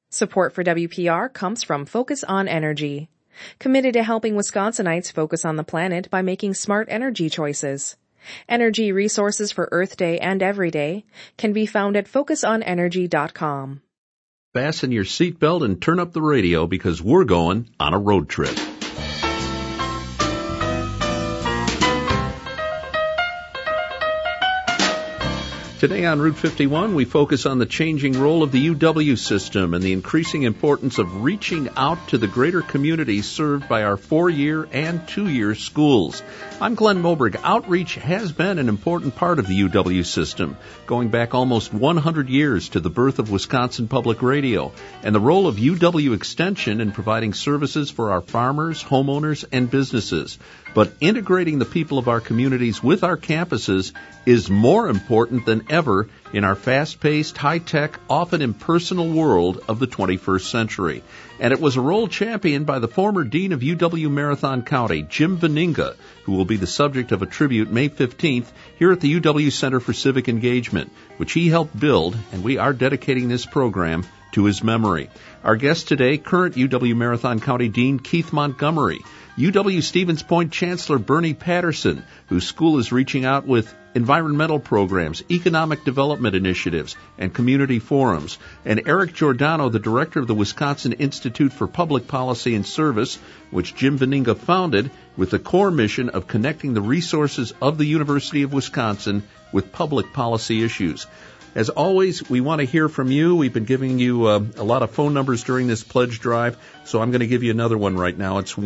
Support for WPR comes from Focus on Energy, committed to helping Wisconsinites focus on the planet by making smart energy choices. Energy resources for Earth Day and every day can be found at focusonenergy.com. Fasten your seatbelt and turn up the radio because we're going on a road trip. Today on Route 51, we focus on the changing role of the UW system and the increasing importance of reaching out to the greater communities served by our 4-year and 2-year schools. I'm Glenn Moberg. Outreach has been an important part of the UW system, going back almost 100 years to the birth of Wisconsin Public Radio, and the role of UW Extension in providing services for our farmers, homeowners, and businesses. But integrating the people of our communities with our campuses is more important than ever in our fast-paced, high-tech, often impersonal world of the 21st century. And it was a role championed by the former dean of UW Marathon County, Jim Veninga, who will be the subject of a tribute May 15th here at the UW Center for Civic Engagement, which he helped build, and we are dedicating this program to his memory. Our guest today, current UW Marathon County Dean Keith Montgomery, UW Stevens Point Chancellor Bernie Patterson, whose school is reaching out with environmental programs, economic development initiatives, and community forums, and Eric Giordano, the director of the Wisconsin Institute for Public Policy and Service, which Jim Veninga founded with the core mission of connecting the resources of the University of Wisconsin with public policy issues. As always, we want to hear from you. We've been giving you a lot of phone numbers during this pledge drive, so I'm going to give you another one right now. It's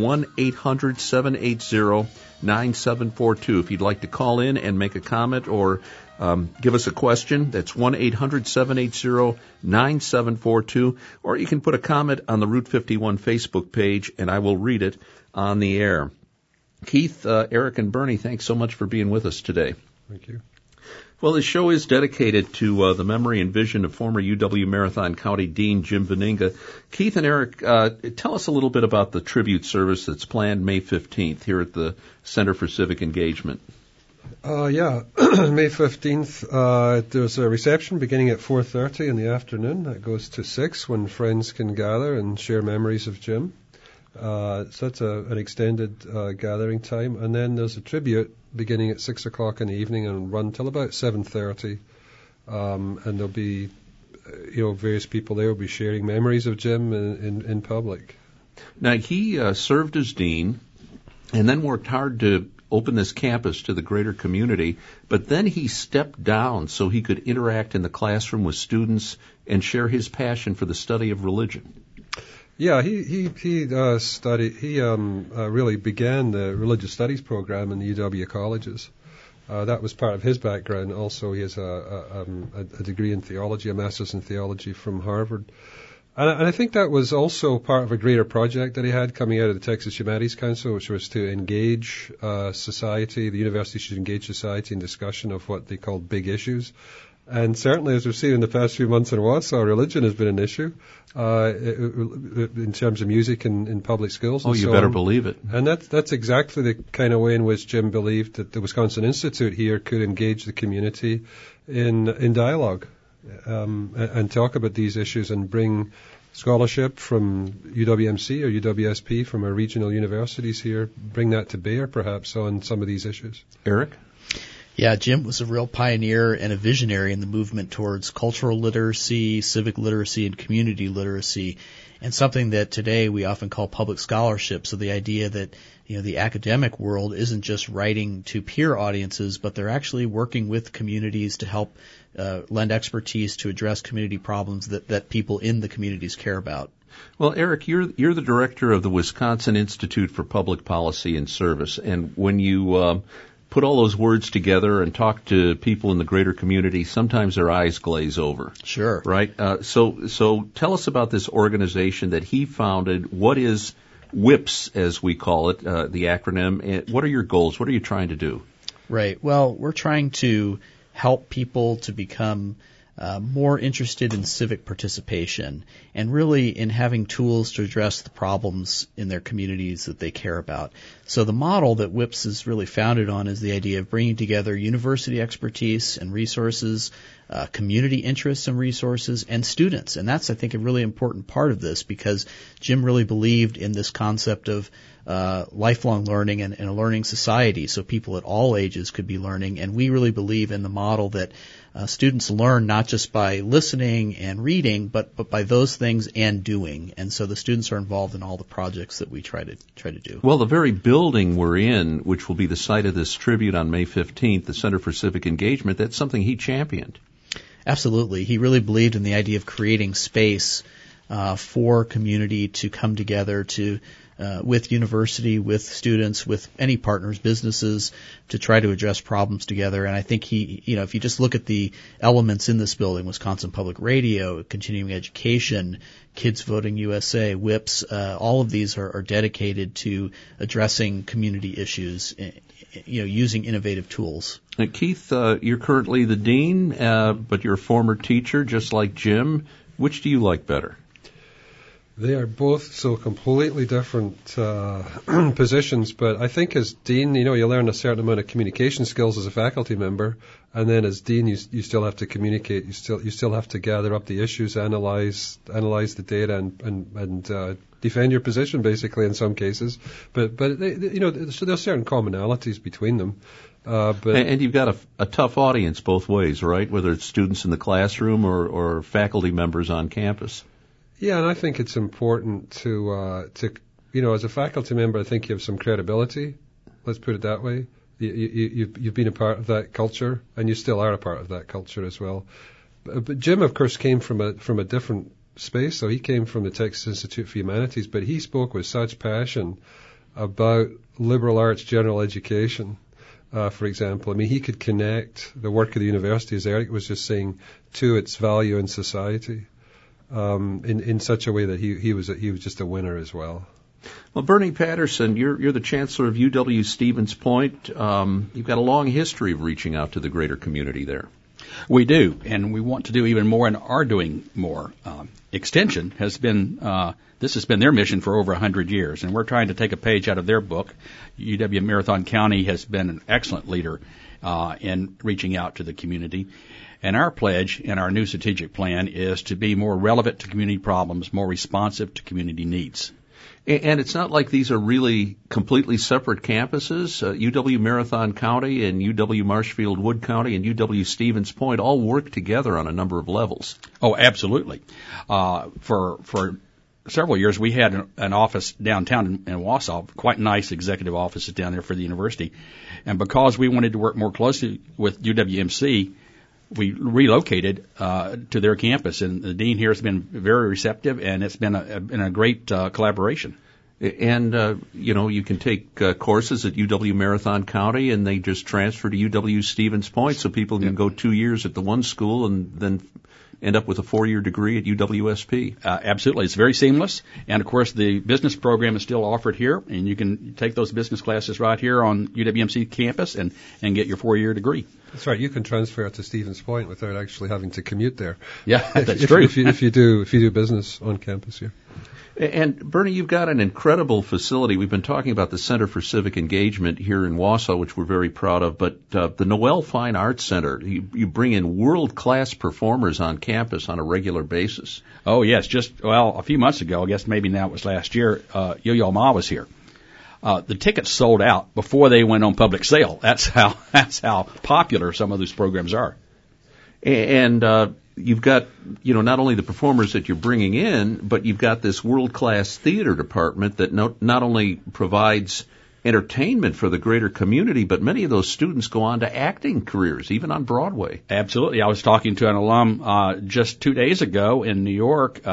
1-800-780-9742. If you'd like to call in and make a comment or give us a question, that's 1-800-780-9742. Or you can put a comment on the Route 51 Facebook page, and I will read it on the air. Keith, Eric, and Bernie, thanks so much for being with us today. Thank you. Well, this show is dedicated to the memory and vision of former UW Marathon County Dean Jim Veninga. Keith and Eric, tell us a little bit about the tribute service that's planned May 15th here at the Center for Civic Engagement. May 15th, there's a reception beginning at 4:30 in the afternoon. That goes to 6 when friends can gather and share memories of Jim. So that's an extended gathering time. And then there's a tribute beginning at 6 o'clock in the evening and run till about 7:30. And there'll be, various people there will be sharing memories of Jim in public. Now, he served as dean and then worked hard to open this campus to the greater community, but then he stepped down so he could interact in the classroom with students and share his passion for the study of religion. Yeah, he really began the religious studies program in the UW colleges. That was part of his background. Also, he has a degree in theology, a master's in theology from Harvard. And I think that was also part of a greater project that he had coming out of the Texas Humanities Council, which was to engage society. The university should engage society in discussion of what they called big issues. And certainly, as we've seen in the past few months in Wausau, religion has been an issue in terms of music in public schools. Oh, you better believe it. And that's exactly the kind of way in which Jim believed that the Wisconsin Institute here could engage the community in dialogue and talk about these issues and bring scholarship from UWMC or UWSP from our regional universities here, bring that to bear perhaps on some of these issues. Eric? Yeah, Jim was a real pioneer and a visionary in the movement towards cultural literacy, civic literacy, and community literacy, and something that today we often call public scholarship. So the idea that the academic world isn't just writing to peer audiences, but they're actually working with communities to help lend expertise to address community problems that people in the communities care about. Well, Eric, you're the director of the Wisconsin Institute for Public Policy and Service, and when you put all those words together and talk to people in the greater community, sometimes their eyes glaze over. Sure. Right? So tell us about this organization that he founded. What is WIPS, as we call it, the acronym? And what are your goals? What are you trying to do? Right. Well, we're trying to help people to become more interested in civic participation, and really in having tools to address the problems in their communities that they care about. So the model that WIPS is really founded on is the idea of bringing together university expertise and resources, community interests and resources, and students. And that's, I think, a really important part of this, because Jim really believed in this concept of lifelong learning and a learning society, so people at all ages could be learning. And we really believe in the model that students learn not just by listening and reading, but by those things and doing. And so the students are involved in all the projects that we try to do. Well, the very building we're in, which will be the site of this tribute on May 15th, the Center for Civic Engagement, that's something he championed. Absolutely. He really believed in the idea of creating space for community to come together to with university, with students, with any partners, businesses, to try to address problems together. And I think if you just look at the elements in this building, Wisconsin Public Radio, continuing education, Kids Voting USA, WIPS, all of these are dedicated to addressing community issues, using innovative tools. Keith, you're currently the dean, but you're a former teacher, just like Jim. Which do you like better? They are both so completely different positions, but I think as dean, you learn a certain amount of communication skills as a faculty member, and then as dean, you still have to communicate. You still have to gather up the issues, analyze the data, and defend your position, basically, in some cases. But so there's certain commonalities between them. And you've got a tough audience both ways, right? Whether it's students in the classroom or faculty members on campus. Yeah, and I think it's important to as a faculty member, I think you have some credibility. Let's put it that way. You've been a part of that culture, and you still are a part of that culture as well. But Jim, of course, came from a different space. So he came from the Texas Institute for Humanities, but he spoke with such passion about liberal arts general education. For example, I mean, he could connect the work of the university, as Eric was just saying, to its value in society. In such a way that he was just a winner as well. Well, Bernie Patterson, you're the chancellor of UW Stevens Point. You've got a long history of reaching out to the greater community there. We do, and we want to do even more and are doing more. Extension has been this has been their mission for over 100 years, and we're trying to take a page out of their book. UW Marathon County has been an excellent leader in reaching out to the community. And our pledge in our new strategic plan is to be more relevant to community problems, more responsive to community needs. And it's not like these are really completely separate campuses. UW Marathon County and UW Marshfield Wood County and UW Stevens Point all work together on a number of levels. Oh, absolutely. For several years, we had an office downtown in Wausau, quite nice executive offices down there for the university. And because we wanted to work more closely with UWMC, we relocated to their campus, and the dean here has been very receptive, and it's been a great collaboration. And you can take courses at UW Marathon County, and they just transfer to UW Stevens Point, so people can go 2 years at the one school and then end up with a 4-year degree at UWSP. Absolutely. It's very seamless. And, of course, the business program is still offered here, and you can take those business classes right here on UWMC campus and get your 4-year degree. That's right. You can transfer to Stevens Point without actually having to commute there. Yeah, that's true. If you do business on campus here. And, Bernie, you've got an incredible facility. We've been talking about the Center for Civic Engagement here in Wausau, which we're very proud of, but the Noel Fine Arts Center, you bring in world-class performers on campus on a regular basis. Oh, yes. A few months ago, I guess maybe now it was last year, Yo-Yo Ma was here. The tickets sold out before they went on public sale. That's how popular some of those programs are. And you've got, not only the performers that you're bringing in, but you've got this world-class theater department that not only provides entertainment for the greater community, but many of those students go on to acting careers, even on Broadway. Absolutely. I was talking to an alum just 2 days ago in New York,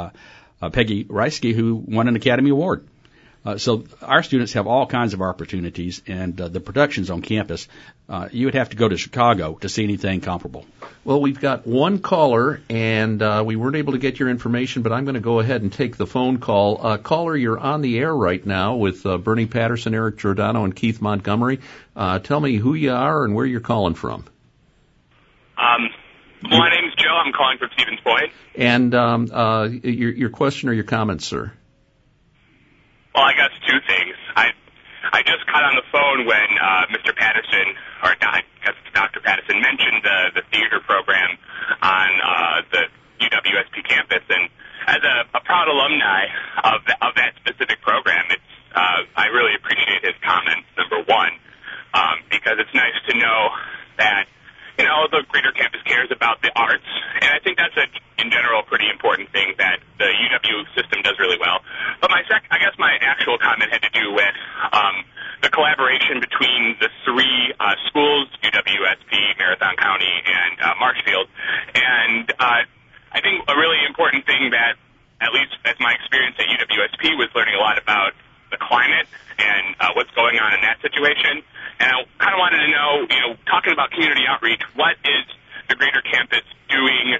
Peggy Reisky, who won an Academy Award. So our students have all kinds of opportunities, and the productions on campus, you would have to go to Chicago to see anything comparable. Well, we've got one caller, and we weren't able to get your information, but I'm going to go ahead and take the phone call. Caller, you're on the air right now with Bernie Patterson, Eric Giordano, and Keith Montgomery. Tell me who you are and where you're calling from. My name's Joe Joe. I'm calling from Stevens Point. And your question or your comment, sir? Well, I guess two things. I just got on the phone when Mr. Patterson, or I guess it's Dr. Patterson, mentioned the theater program on the UWSP campus. And as a proud alumni of that specific program, I really appreciate his comments, number one, because it's nice to know that, the greater campus cares about the arts. And I think that's in general, pretty important thing that the UW system does really well. But I guess my actual comment had to do with the collaboration between the three schools, UWSP, Marathon County, and Marshfield. And I think a really important thing that, at least as my experience at UWSP, was learning a lot about the climate and what's going on in that situation. And I kind of wanted to know, talking about community outreach, what is the greater campus doing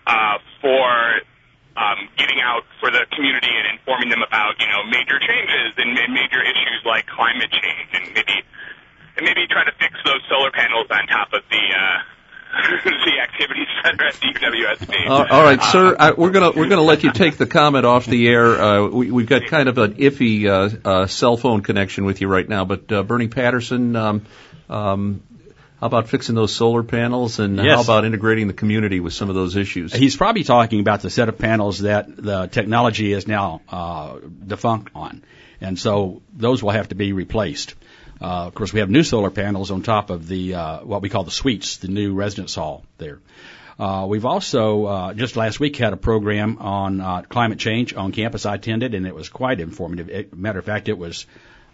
for getting out for the community and informing them about, major changes and major issues like climate change, and maybe try to fix those solar panels on top of the activities center at the UWSP. All right, sir. We're gonna let you take the comment off the air. We've got kind of an iffy cell phone connection with you right now. But Bernie Patterson, how about fixing those solar panels, and yes. How about integrating the community with some of those issues? He's probably talking about the set of panels that the technology is now defunct on, and so those will have to be replaced. Of course, we have new solar panels on top of the what we call the suites, the new residence hall there. We've also just last week had a program on climate change on campus. I attended, and it was quite informative. Matter of fact, it was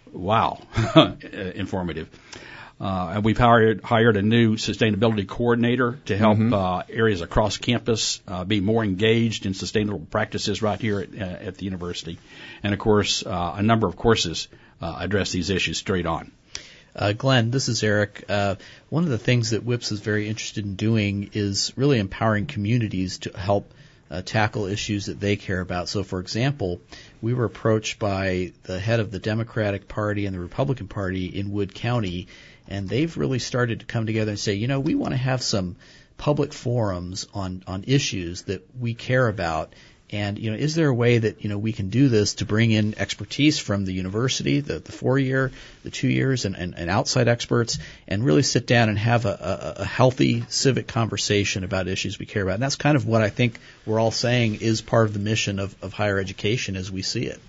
informative. And we've hired a new sustainability coordinator to help areas across campus be more engaged in sustainable practices right here at the university. And, of course, a number of courses address these issues straight on. Glenn, this is Eric. One of the things that WIPS is very interested in doing is really empowering communities to help tackle issues that they care about. So, for example, we were approached by the head of the Democratic Party and the Republican Party in Wood County, and they've really started to come together and say, we want to have some public forums on issues that we care about. And, is there a way that, we can do this to bring in expertise from the university, the 4-year, the 2 years, and outside experts, and really sit down and have a healthy civic conversation about issues we care about? And that's kind of what I think we're all saying is part of the mission of higher education as we see it.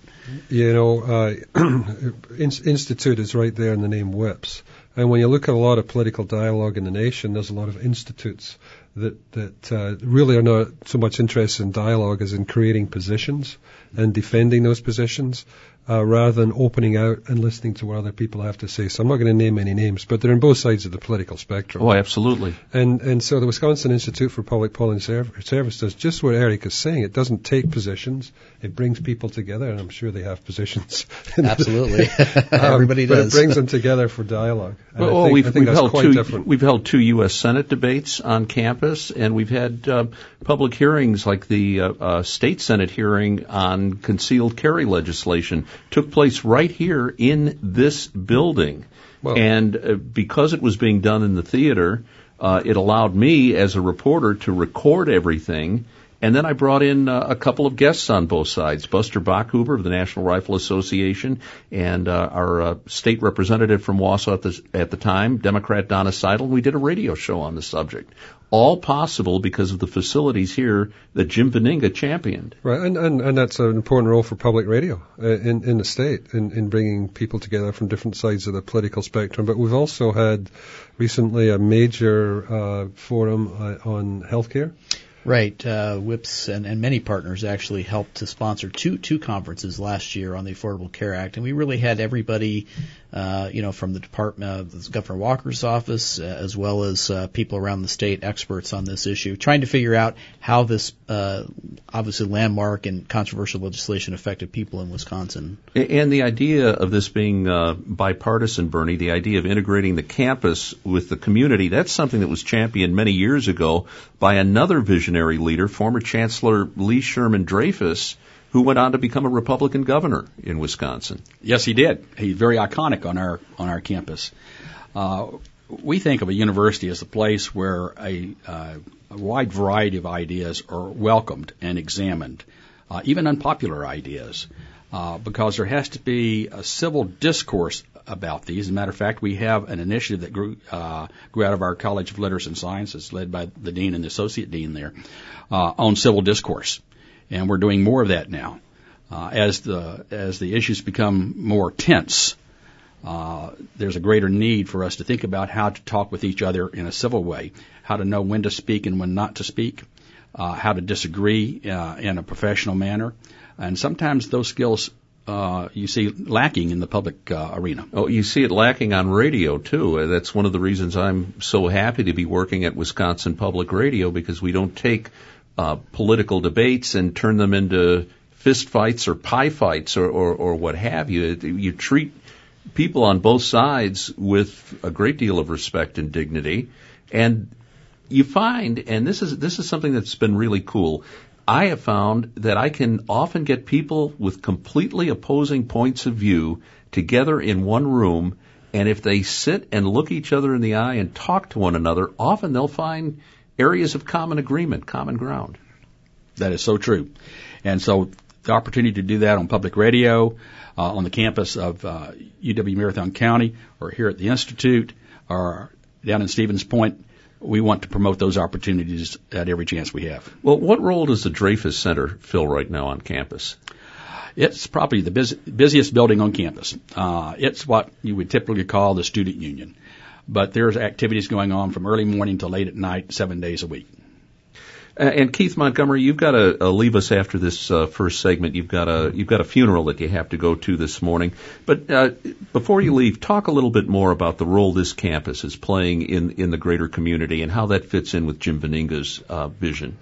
Institute is right there in the name WIPS. And when you look at a lot of political dialogue in the nation, there's a lot of institutes that really are not so much interested in dialogue as in creating positions and defending those positions, rather than opening out and listening to what other people have to say. So I'm not going to name any names, but they're on both sides of the political spectrum. Oh, absolutely. And so the Wisconsin Institute for Public Policy Service does just what Eric is saying. It doesn't take positions. It brings people together, and I'm sure they have positions. Absolutely. Everybody does. But it brings them together for dialogue. Well, we've held 2 U.S. Senate debates on campus, and we've had public hearings like the state Senate hearing on concealed carry legislation took place right here in this building. Well, and because it was being done in the theater, it allowed me as a reporter to record everything. And then I brought in a couple of guests on both sides, Buster Bachhuber of the National Rifle Association and our state representative from Wausau at the time, Democrat Donna Seidel. We did a radio show on the subject. All possible because of the facilities here that Jim Veninga championed. Right, and that's an important role for public radio in the state, in bringing people together from different sides of the political spectrum. But we've also had recently a major forum on healthcare. Right. WIPS and many partners actually helped to sponsor two conferences last year on the Affordable Care Act, and we really had everybody, from the Department of Governor Walker's office, as well as people around the state, experts on this issue, trying to figure out how this obviously landmark and controversial legislation affected people in Wisconsin. And the idea of this being bipartisan, Bernie, the idea of integrating the campus with the community, that's something that was championed many years ago by another visionary leader, former Chancellor Lee Sherman Dreyfus, who went on to become a Republican governor in Wisconsin. Yes, he did. He's very iconic on our campus. We think of a university as a place where a a wide variety of ideas are welcomed and examined, even unpopular ideas, because there has to be a civil discourse about these. As a matter of fact, we have an initiative that grew out of our College of Literacy and Sciences, led by the dean and the associate dean there, on civil discourse, and we're doing more of that now. As the issues become more tense, there's a greater need for us to think about how to talk with each other in a civil way, how to know when to speak and when not to speak, how to disagree in a professional manner, and sometimes those skills you see lacking in the public arena. Oh, you see it lacking on radio, too. That's one of the reasons I'm so happy to be working at Wisconsin Public Radio, because we don't take political debates and turn them into fist fights or pie fights or what have you. You treat people on both sides with a great deal of respect and dignity, and you find, and this is something that's been really cool, I have found that I can often get people with completely opposing points of view together in one room, and if they sit and look each other in the eye and talk to one another, often they'll find areas of common agreement, common ground. That is so true. And so the opportunity to do that on public radio, on the campus of UW-Marathon County, or here at the Institute, or down in Stevens Point, we want to promote those opportunities at every chance we have. Well, what role does the Dreyfus Center fill right now on campus? It's probably the busiest building on campus. It's what you would typically call the student union. But there's activities going on from early morning to late at night, 7 days a week. And Keith Montgomery, you've got to leave us after this first segment. You've got a funeral that you have to go to this morning. But before you leave, talk a little bit more about the role this campus is playing in the greater community and how that fits in with Jim Veninga's vision.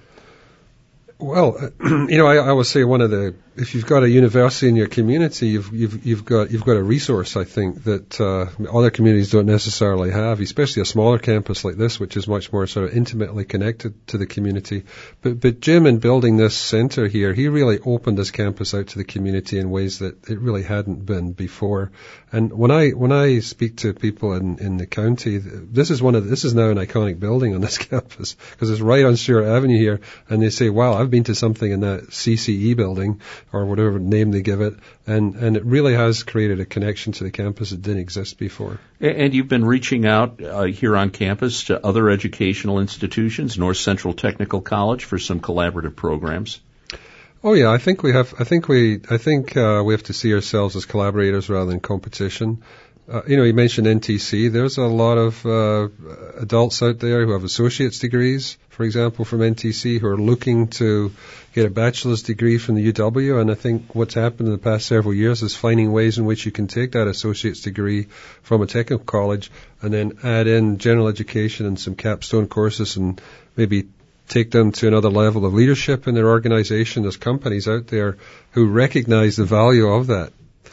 Well, I always say if you've got a university in your community, you've got a resource, I think, that other communities don't necessarily have, especially a smaller campus like this, which is much more sort of intimately connected to the community. But Jim, in building this center here, he really opened this campus out to the community in ways that it really hadn't been before. And when I speak to people in the county, this is now an iconic building on this campus, because it's right on Stewart Avenue here, and they say, wow, I've been to something in that CCE building, or whatever name they give it, and it really has created a connection to the campus that didn't exist before. And you've been reaching out here on campus to other educational institutions, North Central Technical College, for some collaborative programs. Oh yeah, I think we have to see ourselves as collaborators rather than competition. You mentioned NTC. There's a lot of adults out there who have associate's degrees, for example, from NTC, who are looking to get a bachelor's degree from the UW. And I think what's happened in the past several years is finding ways in which you can take that associate's degree from a technical college and then add in general education and some capstone courses and maybe take them to another level of leadership in their organization. There's companies out there who recognize the value of that.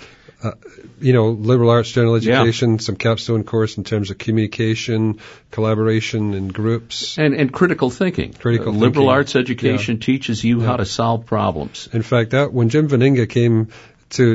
Liberal arts, general education, some capstone course in terms of communication, collaboration in groups. And critical thinking. Liberal arts education teaches you how to solve problems. In fact, when Jim Veninga came to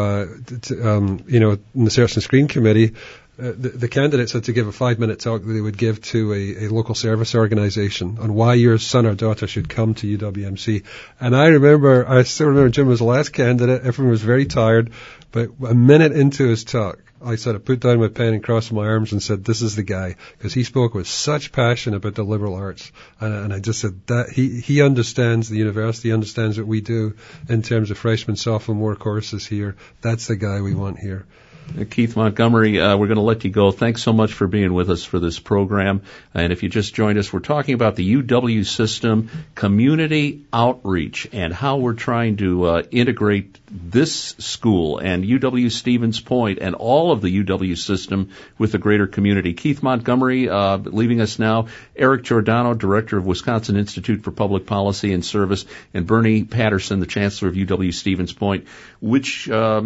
in the Search and Screen Committee, the candidates had to give a 5-minute talk that they would give to a local service organization on why your son or daughter should come to UWMC. And I still remember Jim was the last candidate. Everyone was very tired. But a minute into his talk, I sort of put down my pen and crossed my arms and said, this is the guy, because he spoke with such passion about the liberal arts. And I just said that he understands the university, he understands what we do in terms of freshman, sophomore courses here. That's the guy we want here. Keith Montgomery, we're going to let you go. Thanks so much for being with us for this program. And if you just joined us, we're talking about the UW system, community outreach, and how we're trying to integrate this school and UW Stevens Point and all of the UW system with the greater community. Keith Montgomery, leaving us now. Eric Giordano, Director of Wisconsin Institute for Public Policy and Service, and Bernie Patterson, the Chancellor of UW Stevens Point, which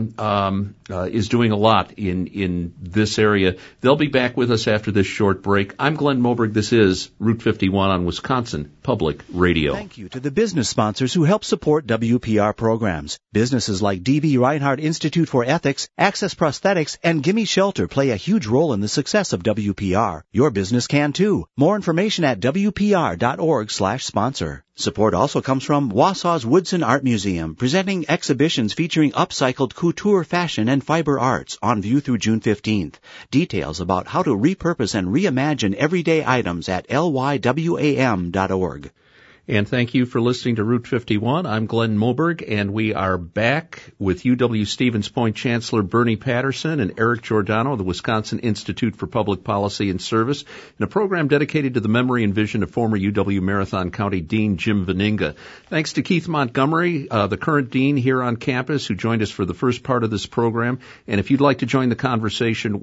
is doing a lot in this area. They'll be back with us after this short break. I'm Glenn Moberg. This is Route 51 on Wisconsin Public Radio. Thank you to the business sponsors who help support WPR programs. Businesses Enterprises like D.B. Reinhardt Institute for Ethics, Access Prosthetics, and Gimme Shelter play a huge role in the success of WPR. Your business can too. More information at WPR.org/sponsor. Support also comes from Wausau's Woodson Art Museum, presenting exhibitions featuring upcycled couture fashion and fiber arts on view through June 15th. Details about how to repurpose and reimagine everyday items at lywam.org. And thank you for listening to Route 51. I'm Glenn Moberg, and we are back with UW-Stevens Point Chancellor Bernie Patterson and Eric Giordano of the Wisconsin Institute for Public Policy and Service in a program dedicated to the memory and vision of former UW-Marathon County Dean Jim Veninga. Thanks to Keith Montgomery, the current dean here on campus, who joined us for the first part of this program. And if you'd like to join the conversation,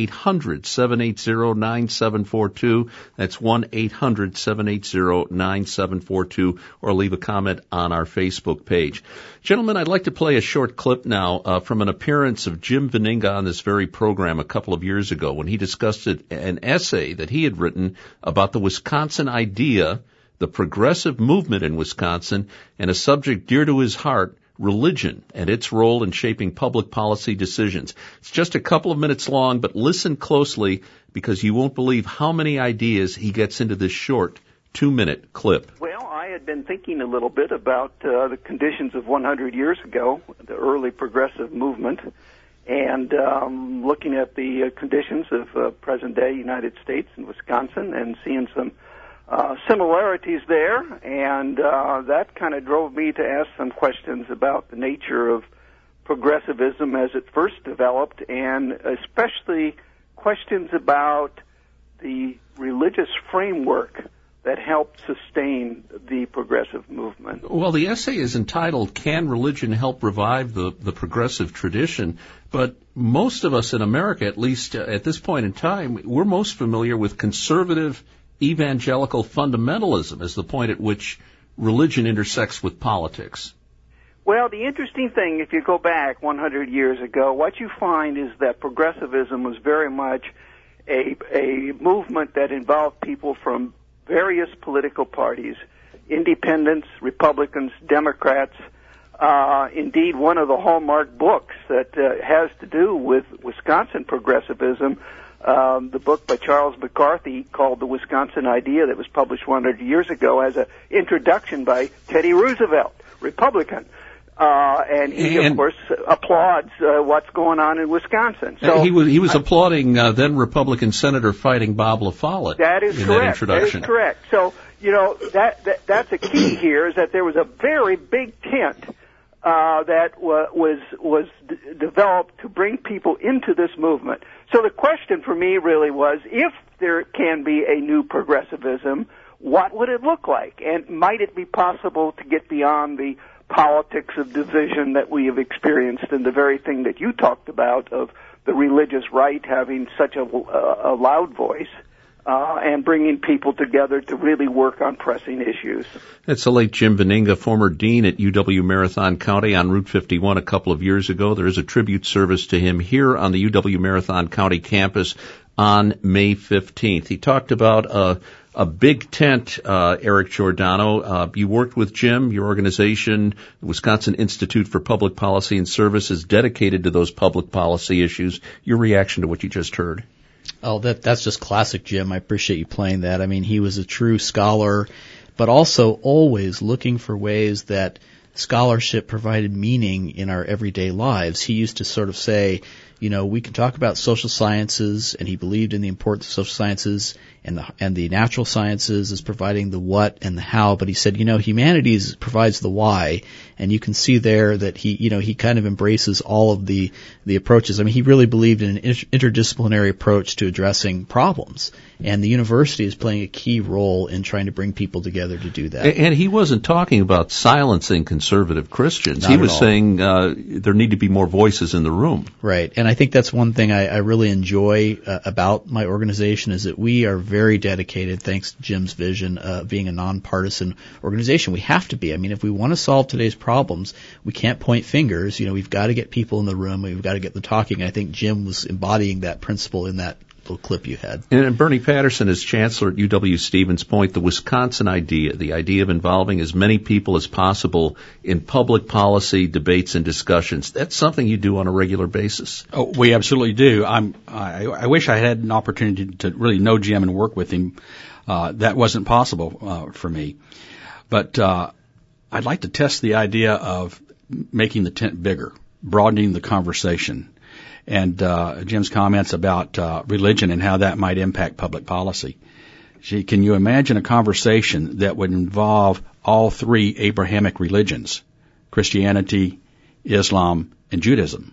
1-800-780-9742. That's 1-800-780-9742. Or leave a comment on our Facebook page. Gentlemen, I'd like to play a short clip now from an appearance of Jim Veninga on this very program a couple of years ago when he discussed an essay that he had written about the Wisconsin idea, the progressive movement in Wisconsin, and a subject dear to his heart, religion and its role in shaping public policy decisions. It's just a couple of minutes long, but listen closely because you won't believe how many ideas he gets into this short 2-minute clip. Well, I had been thinking a little bit about the conditions of 100 years ago, the early progressive movement, and looking at the conditions of present-day United States and Wisconsin and seeing some similarities there, and that kind of drove me to ask some questions about the nature of progressivism as it first developed, and especially questions about the religious framework that helped sustain the progressive movement. Well, the essay is entitled, Can Religion Help Revive the Progressive Tradition? But most of us in America, at least at this point in time, we're most familiar with conservative evangelical fundamentalism as the point at which religion intersects with politics. Well, the interesting thing, if you go back 100 years ago, what you find is that progressivism was very much a movement that involved people from various political parties, independents, Republicans, Democrats. Indeed, one of the hallmark books that has to do with Wisconsin progressivism, the book by Charles McCarthy called The Wisconsin Idea that was published 100 years ago, has an introduction by Teddy Roosevelt, Republican. And he, of course, applauds what's going on in Wisconsin. So he was applauding then Republican Senator Fighting Bob La Follette. That is correct. That is correct. So that's a key here is that there was a very big tent that was developed to bring people into this movement. So the question for me really was, if there can be a new progressivism, what would it look like, and might it be possible to get beyond the politics of division that we have experienced, and the very thing that you talked about of the religious right having such a loud voice, and bringing people together to really work on pressing issues. That's the late Jim Veninga, former dean at UW-Marathon County on Route 51 a couple of years ago. There is a tribute service to him here on the UW-Marathon County campus on May 15th. He talked about a big tent, Eric Giordano. You worked with Jim. Your organization, the Wisconsin Institute for Public Policy and Service, is dedicated to those public policy issues. Your reaction to what you just heard? Oh, that's just classic Jim. I appreciate you playing that. I mean, he was a true scholar, but also always looking for ways that scholarship provided meaning in our everyday lives. He used to sort of say, we can talk about social sciences, and he believed in the importance of social sciences and the natural sciences as providing the what and the how, but he said, humanities provides the why, and you can see there that he kind of embraces all of the approaches. I mean, he really believed in an interdisciplinary approach to addressing problems, and the university is playing a key role in trying to bring people together to do that. And he wasn't talking about silencing conservative Christians. He was saying there need to be more voices in the room. Right, and I think that's one thing I really enjoy about my organization is that we are very dedicated, thanks to Jim's vision, being a nonpartisan organization. We have to be. I mean, if we want to solve today's problems, we can't point fingers. We've got to get people in the room. We've got to get them talking. I think Jim was embodying that principle in that little clip you had. And Bernie Patterson is chancellor at UW-Stevens Point. The Wisconsin idea, the idea of involving as many people as possible in public policy debates and discussions, that's something you do on a regular basis. Oh, we absolutely do. I wish I had an opportunity to really know Jim and work with him. That wasn't possible for me. But I'd like to test the idea of making the tent bigger, broadening the conversation, and Jim's comments about religion and how that might impact public policy. Gee, can you imagine a conversation that would involve all three Abrahamic religions, Christianity, Islam, and Judaism?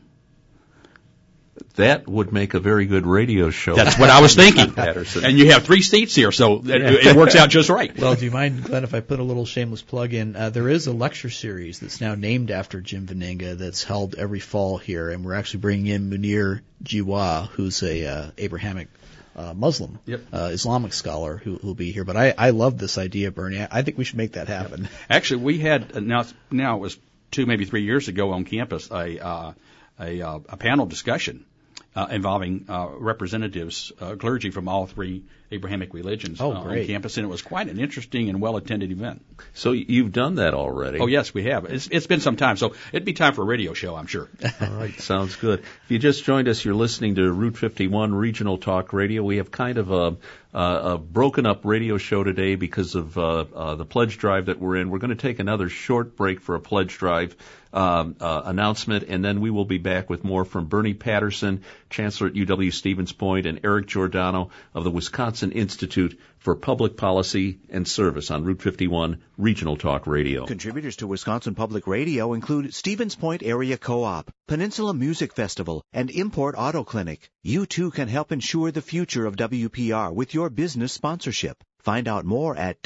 That would make a very good radio show. That's what I was thinking. Patterson. And you have 3 seats here, so it works out just right. Well, do you mind, Glenn, if I put a little shameless plug in? There is a lecture series that's now named after Jim Veninga that's held every fall here, and we're actually bringing in Munir Jiwa, who's a Abrahamic Muslim, Islamic scholar who will be here. But I love this idea, Bernie. I think we should make that happen. Actually, we had now it was 2, maybe 3 years ago on campus a panel discussion involving representatives, clergy from all three Abrahamic religions on campus, and it was quite an interesting and well-attended event. So you've done that already? Oh, yes, we have. It's been some time, so it'd be time for a radio show, I'm sure. All right, sounds good. If you just joined us, you're listening to Route 51 Regional Talk Radio. We have kind of a broken-up radio show today because of the pledge drive that we're in. We're going to take another short break for a pledge drive announcement, and then we will be back with more from Bernie Patterson, Chancellor at UW-Stevens Point, and Eric Giordano of the Wisconsin Institute for Public Policy and Service on Route 51 Regional Talk Radio. Contributors to Wisconsin Public Radio include Stevens Point Area Co-op, Peninsula Music Festival, and Import Auto Clinic. You too can help ensure the future of WPR with your business sponsorship. Find out more at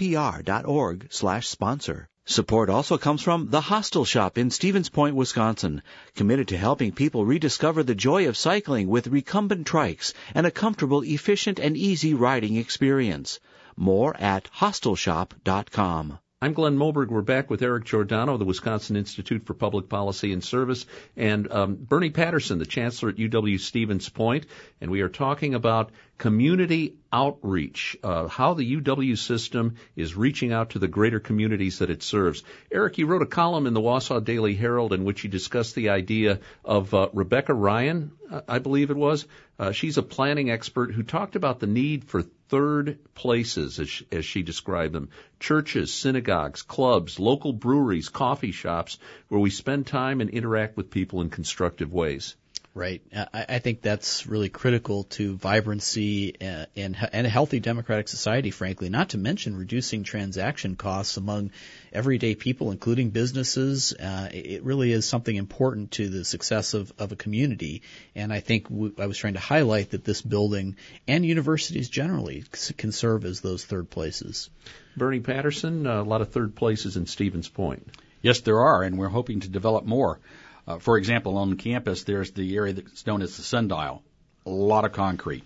wpr.org/sponsor. Support also comes from The Hostel Shop in Stevens Point, Wisconsin, committed to helping people rediscover the joy of cycling with recumbent trikes and a comfortable, efficient, and easy riding experience. More at hostelshop.com. I'm Glenn Moberg. We're back with Eric Giordano of the Wisconsin Institute for Public Policy and Service, and Bernie Patterson, the Chancellor at UW-Stevens Point, and we are talking about community outreach, how the UW system is reaching out to the greater communities that it serves. Eric, you wrote a column in the Wausau Daily Herald in which you discussed the idea of Rebecca Ryan, I believe it was. She's a planning expert who talked about the need for third places, as she described them, churches, synagogues, clubs, local breweries, coffee shops, where we spend time and interact with people in constructive ways. Right. I think that's really critical to vibrancy and a healthy democratic society, frankly, not to mention reducing transaction costs among everyday people, including businesses. It really is something important to the success of a community. And I think I was trying to highlight that this building and universities generally can serve as those third places. Bernie Patterson, a lot of third places in Stevens Point. Yes, there are, and we're hoping to develop more. For example, on campus, there's the area that's known as the Sundial, a lot of concrete.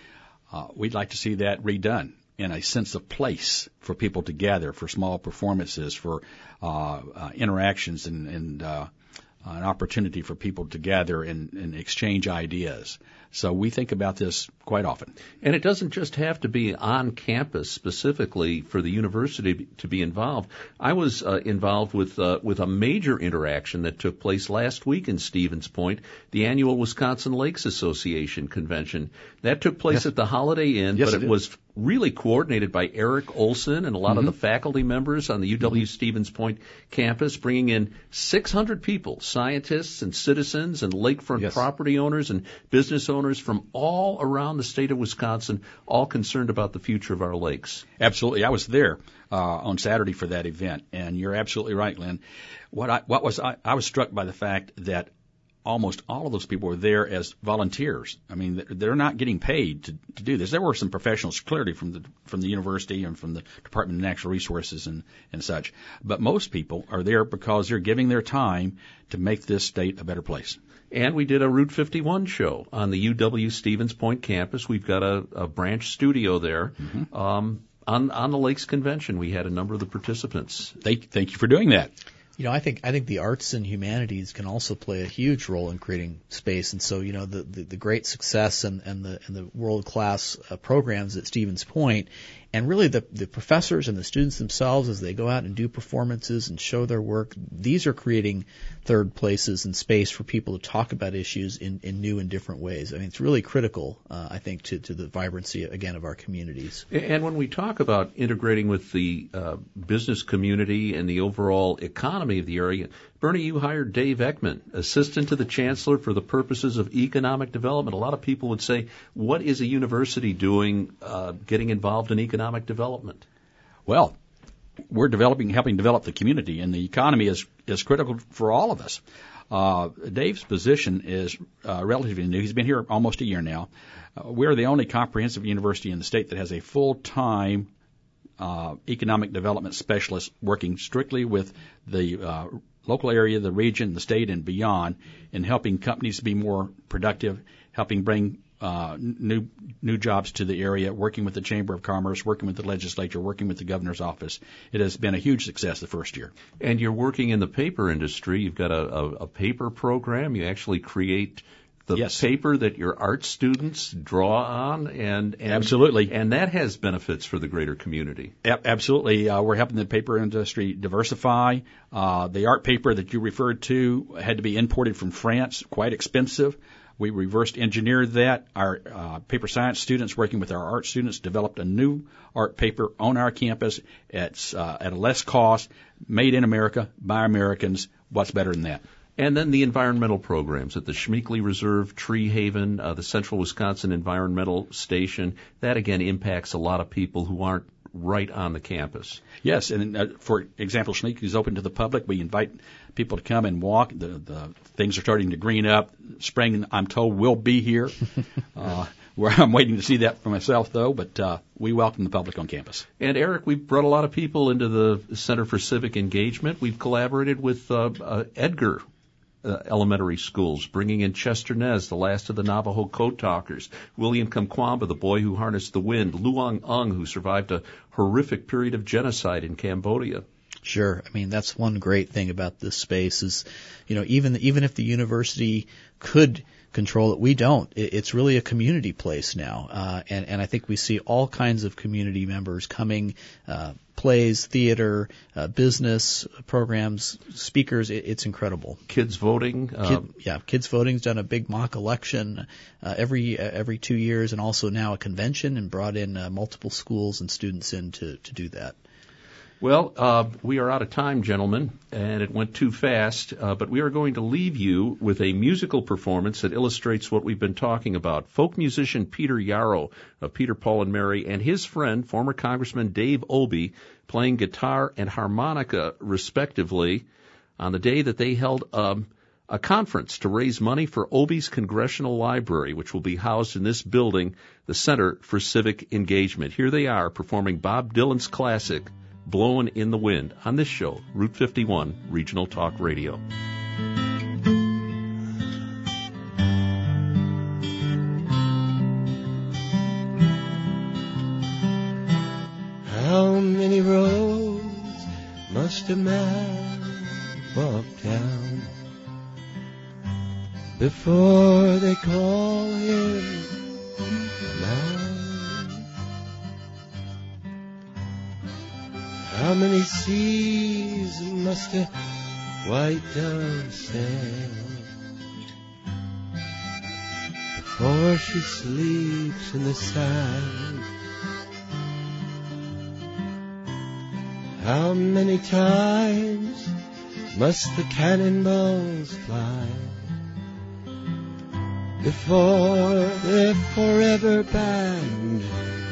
We'd like to see that redone in a sense of place for people to gather, for small performances, for interactions, and an opportunity for people to gather and exchange ideas. So we think about this quite often. And it doesn't just have to be on campus specifically for the university to be involved. I was involved with a major interaction that took place last week in Stevens Point, the annual Wisconsin Lakes Association convention. That took place at the Holiday Inn, but it was really coordinated by Eric Olson and a lot of the faculty members on the UW-Stevens Point campus, bringing in 600 people, scientists and citizens and lakefront property owners and business owners from all around the state of Wisconsin, all concerned about the future of our lakes. Absolutely. I was there on Saturday for that event, and you're absolutely right, Lynn. I was struck by the fact that almost all of those people were there as volunteers. I mean, they're not getting paid to do this. There were some professionals clearly from the university and from the Department of Natural Resources and such. But most people are there because they're giving their time to make this state a better place. And we did a Route 51 show on the UW-Stevens Point campus. We've got a branch studio there. On the Lakes Convention, we had a number of the participants. Thank you for doing that. You know, I think the arts and humanities can also play a huge role in creating space, and so you know the great success and the world class programs at Stevens Point, and really the professors and the students themselves as they go out and do performances and show their work. These are creating third places and space for people to talk about issues in new and different ways. I mean, it's really critical, I think, to the vibrancy again of our communities. And when we talk about integrating with the business community and the overall economy of the area, Bernie, you hired Dave Ekman, assistant to the chancellor for the purposes of economic development. A lot of people would say, what is a university doing getting involved in economic development? Well, we're helping develop the community, and the economy is critical for all of us. Dave's position is relatively new. He's been here almost a year now. We're the only comprehensive university in the state that has a full-time economic development specialist working strictly with the local area, the region, the state, and beyond in helping companies be more productive, helping bring new jobs to the area, working with the Chamber of Commerce, working with the legislature, working with the governor's office. It has been a huge success the first year. And you're working in the paper industry. You've got a paper program. You actually create the paper that your art students draw on, and absolutely, and that has benefits for the greater community. Absolutely, we're helping the paper industry diversify. The art paper that you referred to had to be imported from France, quite expensive. We reversed engineered that. Our paper science students, working with our art students, developed a new art paper on our campus at a less cost, made in America by Americans. What's better than that? And then the environmental programs at the Schmeekley Reserve, Tree Haven, the Central Wisconsin Environmental Station. That, again, impacts a lot of people who aren't right on the campus. Yes, and for example, Schmeekley is open to the public. We invite people to come and walk. The things are starting to green up. Spring, I'm told, will be here. Where I'm waiting to see that for myself, though, but we welcome the public on campus. And, Eric, we've brought a lot of people into the Center for Civic Engagement. We've collaborated with Edgar elementary schools, bringing in Chester Nez, the last of the Navajo Code Talkers, William Kamkwamba, the boy who harnessed the wind, Luang Ung, who survived a horrific period of genocide in Cambodia. Sure. I mean, that's one great thing about this space is, you know, even if the university could control it, we don't. It's really a community place now. And I think we see all kinds of community members coming, plays, theater, business programs, speakers. It's incredible. Kids voting. Kids Voting's done a big mock election every 2 years, and also now a convention, and brought in multiple schools and students in to do that. Well, we are out of time, gentlemen, and it went too fast, but we are going to leave you with a musical performance that illustrates what we've been talking about. Folk musician Peter Yarrow of Peter, Paul, and Mary, and his friend, former Congressman Dave Obey, playing guitar and harmonica, respectively, on the day that they held a conference to raise money for Obey's Congressional Library, which will be housed in this building, the Center for Civic Engagement. Here they are performing Bob Dylan's classic, Blowin' in the Wind, on this show, Route 51 Regional Talk Radio. How many roads must a man walk down before they call him a man? How many seas must a white dove sail before she sleeps in the sand? How many times must the cannonballs fly before they're forever banned?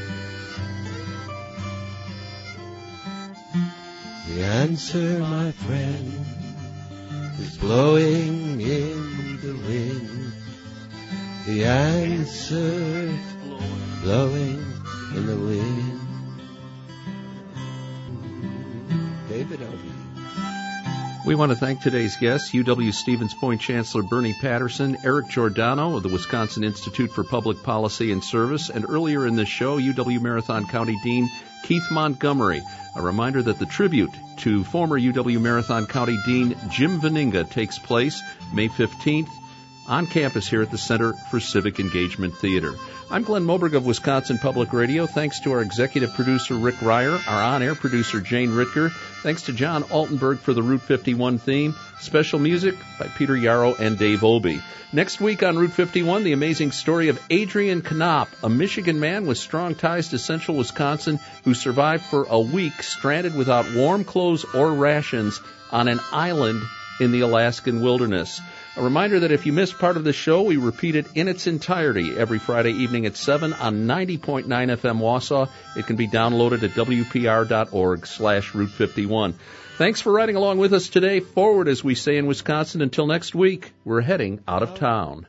The answer, my friend, is blowing in the wind. The answer, blowing in the wind. David Obey. We want to thank today's guests, UW Stevens Point Chancellor Bernie Patterson, Eric Giordano of the Wisconsin Institute for Public Policy and Service, and earlier in this show, UW Marathon County Dean Keith Montgomery. A reminder that the tribute to former UW Marathon County Dean Jim Veninga takes place May 15th on campus here at the Center for Civic Engagement Theater. I'm Glenn Moberg of Wisconsin Public Radio. Thanks to our executive producer, Rick Ryer, our on-air producer, Jane Ritker. Thanks to John Altenberg for the Route 51 theme. Special music by Peter Yarrow and Dave Obey. Next week on Route 51, the amazing story of Adrian Knopp, a Michigan man with strong ties to central Wisconsin who survived for a week stranded without warm clothes or rations on an island in the Alaskan wilderness. A reminder that if you missed part of the show, we repeat it in its entirety every Friday evening at 7 on 90.9 FM Wausau. It can be downloaded at wpr.org/Route 51. Thanks for riding along with us today. Forward, as we say in Wisconsin. Until next week, we're heading out of town.